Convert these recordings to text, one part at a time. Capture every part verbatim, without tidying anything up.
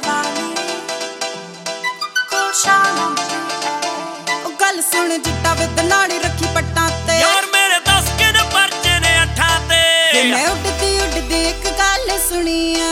वाली कोशाना ओ गल सुन जिट्टा विद नाड़ी रखी पट्टां ते यार मेरे दस के ने परचे ने अठां ते मैं उड़दी उड़दी एक गल सुनिया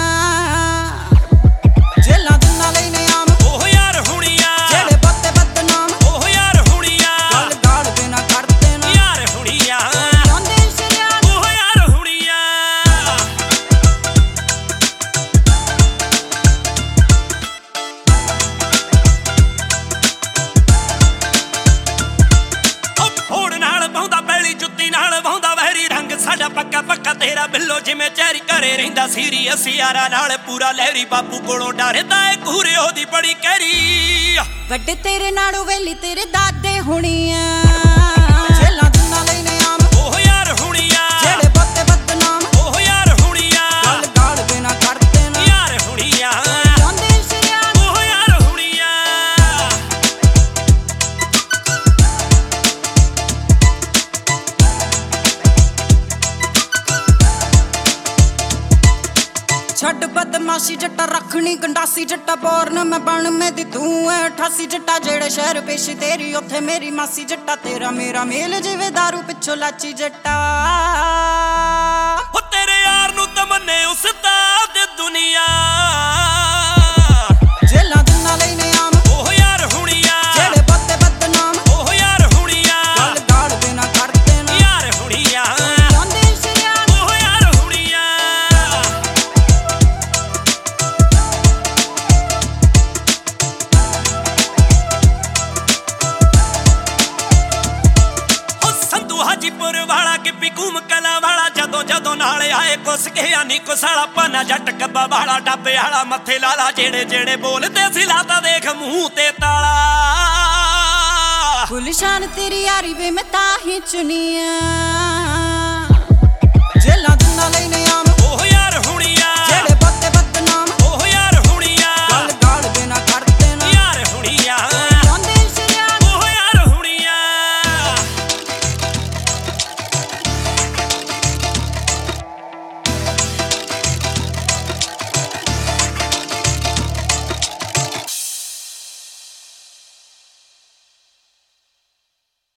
साडा पक्का पक्का तेरा बिल्लो जिमें चैरी करे रहिंदा सीरीअस यारा नाल पूरा लहरी बापू कोलों डरदा ए घूरे ओदी बड़ी कहरी वड्डे तेरे नालों वेली तेरे दादे होणिया जेलां दुना लईने आम ओह यार हुणिया जेड़े बत्ते बदनाम ओह यार हुणिया गल गाल बिना करते ना यार हुणिया जांदे शरियान ओह यार हुणिया छड़ बदमाशी जट्टा रखनी गंडासी जट्टा बोरन मैं बन में दी तू है अठासी जट्टा जेड़े शहर पेशी तेरी उथे मेरी मासी जट्टा तेरा मेरा मेल जिवे दारू पिछो लाची जट्टा ओ तेरे यार नू तमन्ने उस्ताद दुनिया जेला दुना लईने आम ओह यार हुणिया जेड़े बत्ते बदनाम ओह यार हुणिया गल गाल बिना करते ना यार हुणिया जांदे शरियान ओह यार हुणिया हाजीपुर वाला कि पिकूम कला वाला जदों जदों नाले आए कुस के यानी कुसाला पाना जट कब्बा वाला डाबे वाला मथे लाला जेड़े जेड़े बोलते सी लाता देख मुंह ते ताला गुलशान तेरी यारी वे मैं ताही चुनिया